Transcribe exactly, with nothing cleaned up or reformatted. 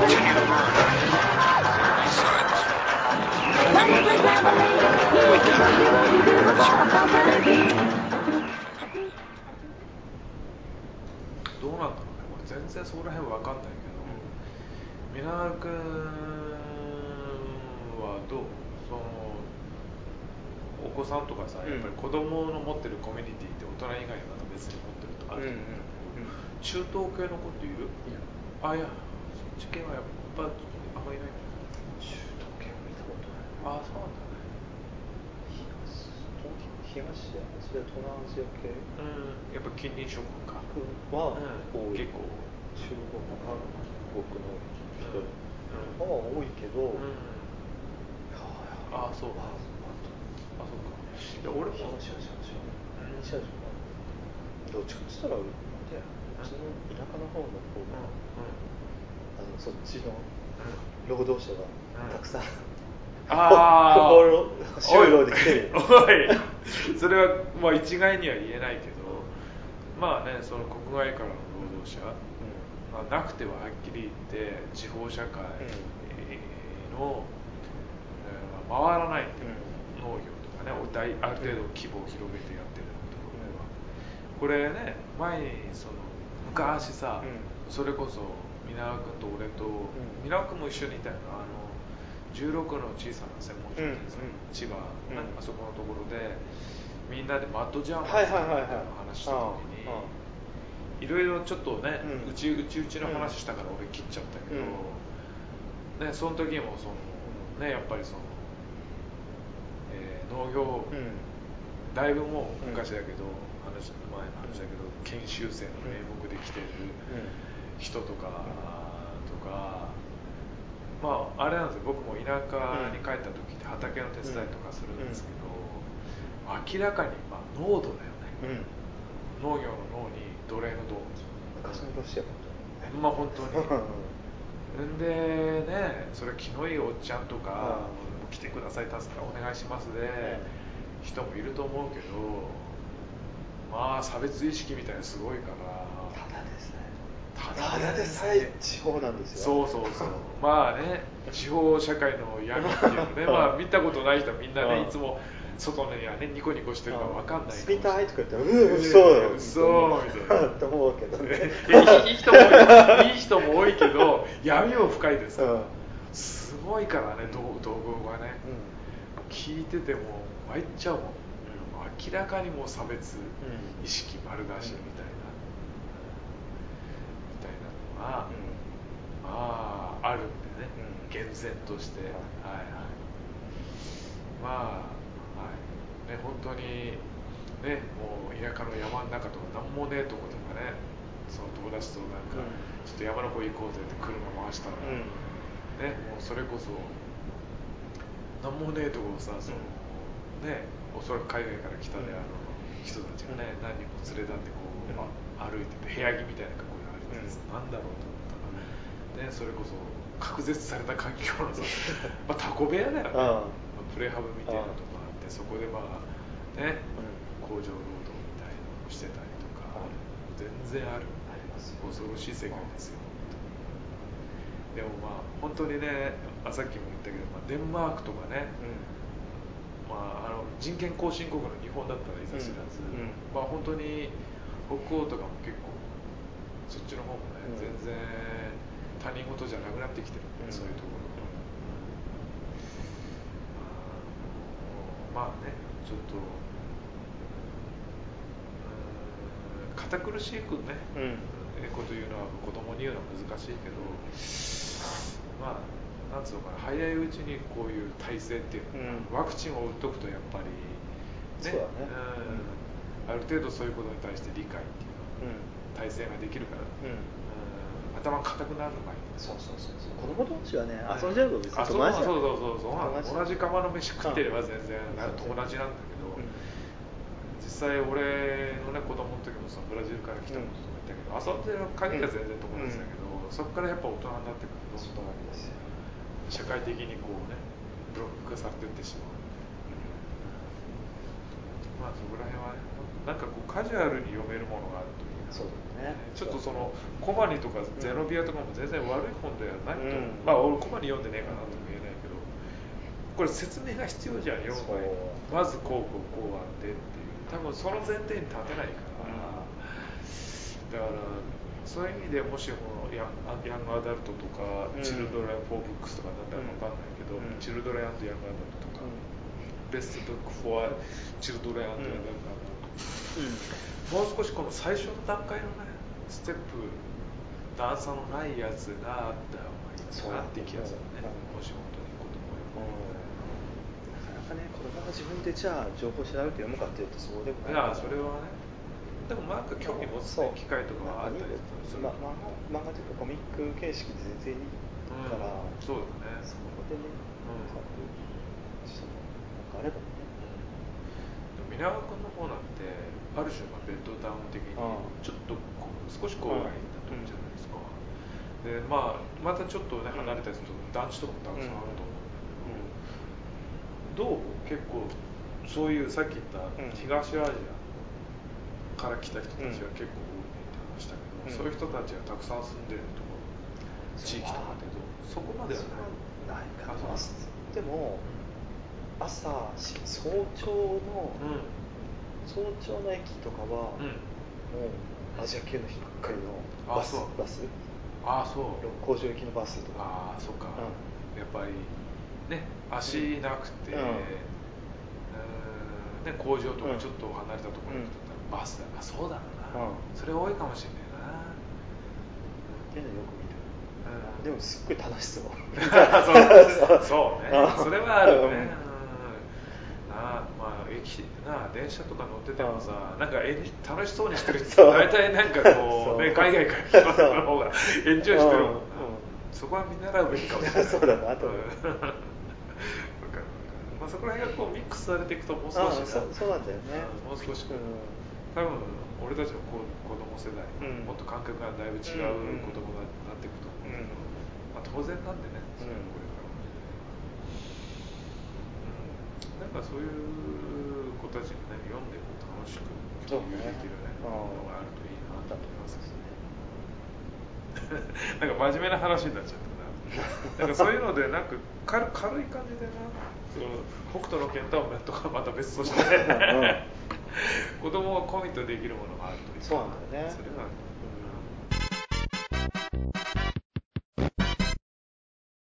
どうなんだろうね、俺全然そこら辺わかんないけど、皆川君はどう、そのお子さんとかさ、やっぱり子供の持ってるコミュニティって大人以外はまた別に持ってるとあると思うんだけど、中東系の子っている？いや、あ、いや、そっち系はやっぱあんまりいないんだ。 中東系は見たことない。 ああ、そうなんだね。 東アジア、それは東南アジア系、 うん、やっぱ近隣諸国かは多い、 うん、結構中国、韓国の人は多いけど、 うんうん、ああ、そうか、あ、そうか。いや、俺も東アジア、西アジア、どっちかって言ったら、ね、うちの田舎の方の方が、 うんうん、 あのそっちの労働者がたくさん、 ああ、 就労できてる。 おい、それはまあ一概には言えないけど、まあね、その国外からの労働者、うん、まあ、なくてははっきり言って地方社会の、うん、回らないっていう、うん、農業とかね、ある程度規模を広げてやってるところは、これね、前にその昔さ、うん、それこそ皆川君と俺と、うん、皆川君も一緒にいたよな、あのじゅうろくの小さな専門書店さん、うん、千葉、うん、あそこのところでみんなでマッドジャーマンっていうのを話した時に、いろいろちょっとね、うん、うちうちうちの話したから俺切っちゃったけど、うん、ね、その時もその、ね、やっぱりその、えー、農業、うん、だいぶもう昔だけど、話前の話だけど、研修生の名目で来てる人とか、とか、まあ、あれなんですよ、僕も田舎に帰った時って畑の手伝いとかするんですけど、うん、明らかに、まあ、濃度だよね、うん、農業の農に奴隷の銅、 昔のロシアだと、 まあ本当にでね、それ気のいいおっちゃんとか、うん、来てください、助かお願いしますで、うん、人もいると思うけど、まあ差別意識みたいなすごいから。 ただですね、ただでさえ地方なんですよ。 そうそうそう。まあね、地方社会の闇っていうのね、まあ見たことない人はみんなね、いつも外にはね、ニコニコしてるから分かんない。 住みたいとか言って、うん、そうそうみたいな。 と思うけどね。 いい人も多い、いい人も多いけど、闇も深いですから。すごいからね、道具がね。聞いてても参っちゃうもん。明らかにもう差別意識丸出しみたいな。まあ、うん、まああるんでね、うん、厳然として、はいはい、まあ、はいね、本当にね、もう田舎の山の中とか何もねえとことかね、その友達となんか、うん、ちょっと山の方行こうぜって車回したら、うん、ね、もうそれこそ何もねえとこをさ、その、うん、ね、おそらく海外から来たであろう人たちがね、うん、何人も連れ立ってこう、うん、歩いてて部屋着みたいな格好で歩いてて、うん、なんだろうと思ったら、ね、それこそ隔絶された環境のさ、まあ、タコ部屋だよね、まあ、プレハブみたいなとこがあって、そこでまあね、うん、工場労働みたいなのをしてたりとか、全然ある、恐ろしい世界ですよ。でもまあ本当にね、さっきも言ったけど、まあ、デンマークとかね、うん、まあ、あの人権後進国の日本だったらいざ知らず、うん、まあ本当に北欧とかも結構そっちの方もね、うん、全然他人事じゃなくなってきてるんで、うん、そういうところ、うん、まあね、ちょっと堅苦しくね、うん、こと言うのは子供に言うのは難しいけど、まあなんつうのかな、早いうちにこういう体制っていうの、うん、ワクチンを打っとくとやっぱりね、 そうだね、 うん、ある程度そういうことに対して理解っていうの、うん、体制ができるから、うんうん、頭固くなる前に、 そうそうそうそう、子供同士はね、遊んじゃうと別に友達じゃん、 そうそうそうそう、同じ釜の飯食ってれば全然友達なんだけど、うん、実際俺のね子供の時もそのブラジルから来たこととか言ったけど、遊んでる限りは全然友達だけど、うん、そこからやっぱ大人になってくるとどんどん社会的にこうねブロック化されていってしまう、うん、まあそこら辺はね、なんかこうカジュアルに読めるものがあるといいなそうだね。 ちょっとそのコマニとかゼノビアとかも全然悪い本ではないと、 うん、 まあ俺コマニ読んでねえかなとも言えないけど、これ説明が必要じゃん。よんかいまずこうこうこうあってっていう、多分その前提に立てないから、うん、だからそういう意味でもしこのヤンヤングアダルトとか、うん、チルドレン・フォー・ブックスとかなんだか分かんないけど、うん、チルドレン・ヤングアダルトとか、うん、ベストブック・フォー・チルドレン・ヤングアダルト、うん、もう少しこの最初の段階のねステップ段差のないやつがあった方がいいかなって気がするね、もし本当に子供よ、 うん、なかなかね子供が自分でじゃあ情報調べて読むかっていうとそうでもない。 いやそれはね、でもなんか興味持つ、ね、機会とかはあったりする、ま、 漫画漫画というかコミック形式で全然いいから、うん、 そうだね、 そこでね、うん、なんかあればね、 皆川君の方なんてある種のベッドタウン的にちょっとこう少し郊外だと思うじゃないですか、うん、でまあまたちょっとね離れたりすると団地とかもたくさんあると思うんだけど、うん、どう結構そういうさっき言った東アジアから来た人たちが結構多いねって話したけど、うん、そういう人たちがたくさん住んでるところ地域とかだけどそこまではないないかな。でも朝早朝の、うん、早朝の駅とかは、うん、もうアジア系の人ばっかりのバスバスああそう工場行きのバスとか、 ああそっか、うん、やっぱりね足なくて、うんうんね、工場とかちょっと離れたところに行ったらバスだな、そうだろうな、うん、それ多いかもしれないなっていうのよく見てる、うん、でもすっごい楽しそうそうそうねそれはあるね、うん、なあまあ駅なあ電車とか乗っててもさ、うん、なんかえ楽しそうにしてる人大体なんかこう、ね、海外から来た人の方がエンジョイしてるもんな、うん、そこは見習うべきかもしれないそうだなと思うまあ、そこら辺がこうミックスされていくともう少しな、 そう、そうなんだよね、 もう少しこう、うん、多分俺たちの子供世代、うん、もっと感覚がだいぶ違う子供がなっていくと思うけど、うんまあ、当然なんでね、それはこれからも、うん、なんかそういう子たちがね読んでこう楽しく共有できる、ねね、ものがあるといいなと思いますねなんか真面目な話になっちゃったななんかそういうのでなんか軽い感じでな、その北斗の拳タウンとかまた別として、ね、子供がコミットできるものがあるといいかな、 そうなんだよね、 それが